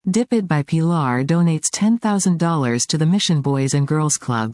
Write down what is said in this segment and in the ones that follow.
Dip It by Pilar donates $10,000 to the Mission Boys and Girls Club.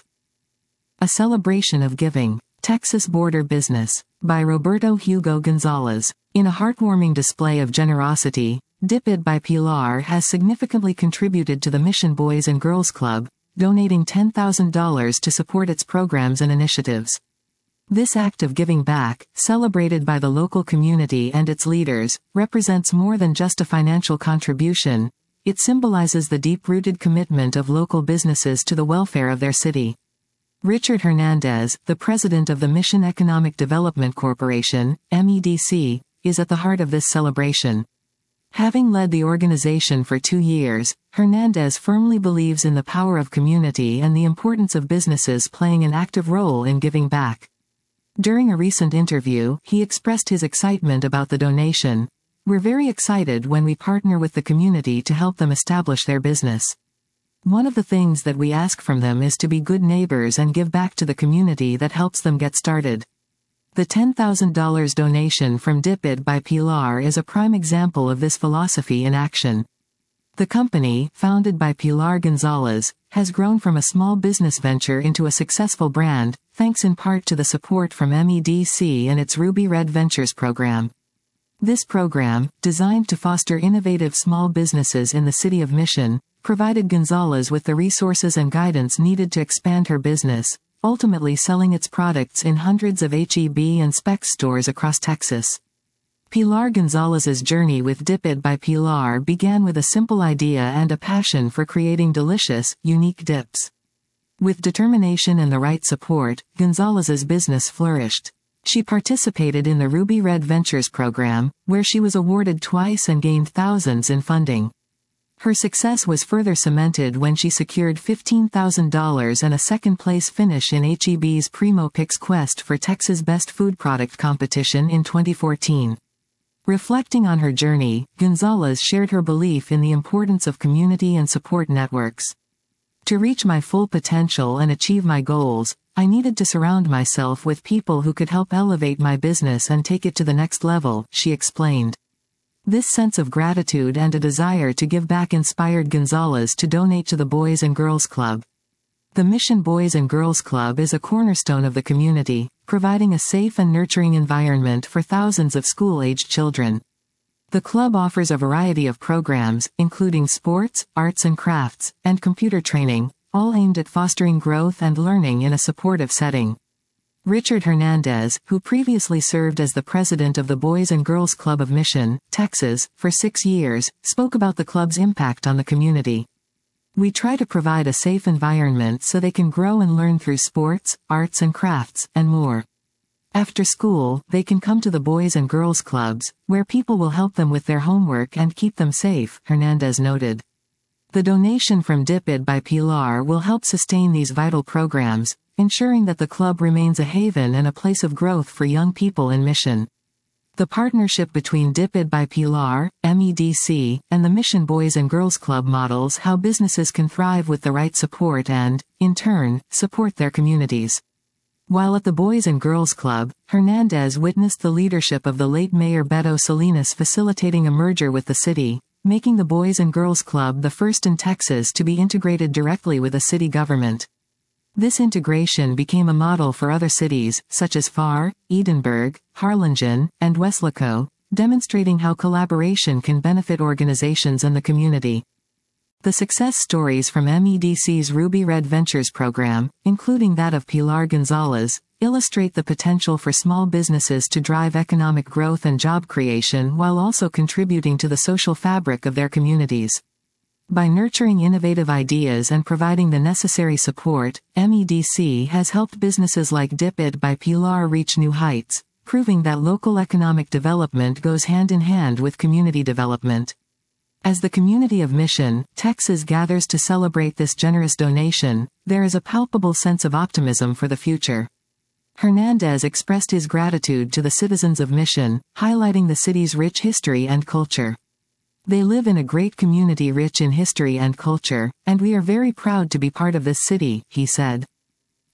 A celebration of giving. Texas Border Business. By Roberto Hugo Gonzalez. In a heartwarming display of generosity, Dip It by Pilar has significantly contributed to the Mission Boys and Girls Club, donating $10,000 to support its programs and initiatives. This act of giving back, celebrated by the local community and its leaders, represents more than just a financial contribution. It symbolizes the deep-rooted commitment of local businesses to the welfare of their city. Richard Hernandez, the president of the Mission Economic Development Corporation, MEDC, is at the heart of this celebration. Having led the organization for 2 years, Hernandez firmly believes in the power of community and the importance of businesses playing an active role in giving back. During a recent interview, he expressed his excitement about the donation. "We're very excited when we partner with the community to help them establish their business. One of the things that we ask from them is to be good neighbors and give back to the community that helps them get started." The $10,000 donation from Dip It by Pilar is a prime example of this philosophy in action. The company, founded by Pilar Gonzalez, has grown from a small business venture into a successful brand, thanks in part to the support from MEDC and its Ruby Red Ventures program. This program, designed to foster innovative small businesses in the city of Mission, provided Gonzalez with the resources and guidance needed to expand her business, ultimately selling its products in hundreds of H-E-B and Specs stores across Texas. Pilar Gonzalez's journey with Dip It by Pilar began with a simple idea and a passion for creating delicious, unique dips. With determination and the right support, Gonzalez's business flourished. She participated in the Ruby Red Ventures program, where she was awarded twice and gained thousands in funding. Her success was further cemented when she secured $15,000 and a second-place finish in H-E-B's Primo Picks Quest for Texas Best Food Product competition in 2014. Reflecting on her journey, Gonzalez shared her belief in the importance of community and support networks. "To reach my full potential and achieve my goals, I needed to surround myself with people who could help elevate my business and take it to the next level," she explained. This sense of gratitude and a desire to give back inspired Gonzalez to donate to the Boys and Girls Club. The Mission Boys and Girls Club is a cornerstone of the community, providing a safe and nurturing environment for thousands of school-aged children. The club offers a variety of programs, including sports, arts and crafts, and computer training, all aimed at fostering growth and learning in a supportive setting. Richard Hernandez, who previously served as the president of the Boys and Girls Club of Mission, Texas, for 6 years, spoke about the club's impact on the community. "We try to provide a safe environment so they can grow and learn through sports, arts and crafts, and more. After school, they can come to the Boys and Girls Clubs, where people will help them with their homework and keep them safe," Hernandez noted. The donation from Dip It by Pilar will help sustain these vital programs, ensuring that the club remains a haven and a place of growth for young people in Mission. The partnership between Dip It by Pilar, MEDC, and the Mission Boys and Girls Club models how businesses can thrive with the right support and, in turn, support their communities. While at the Boys and Girls Club, Hernandez witnessed the leadership of the late Mayor Beto Salinas facilitating a merger with the city, making the Boys and Girls Club the first in Texas to be integrated directly with a city government. This integration became a model for other cities, such as Pharr, Edinburgh, Harlingen, and Weslaco, demonstrating how collaboration can benefit organizations and the community. The success stories from MEDC's Ruby Red Ventures program, including that of Pilar Gonzalez, illustrate the potential for small businesses to drive economic growth and job creation while also contributing to the social fabric of their communities. By nurturing innovative ideas and providing the necessary support, MEDC has helped businesses like Dip It by Pilar reach new heights, proving that local economic development goes hand in hand with community development. As the community of Mission, Texas gathers to celebrate this generous donation, there is a palpable sense of optimism for the future. Hernandez expressed his gratitude to the citizens of Mission, highlighting the city's rich history and culture. "They live in a great community rich in history and culture, and we are very proud to be part of this city," he said.